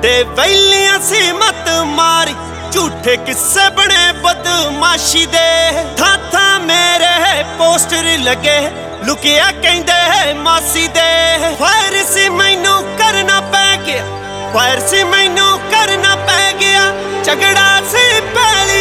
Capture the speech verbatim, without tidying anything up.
ते वैलियां सी मत मारी झूठे किस्से बने बदमाशी दे। था था मेरे पोस्टर लगे लुकिया कहंदे मासी दे। फायर सी मैनू करना पै गया फायर सी मैनू करना पै गया झगड़ा सी पहले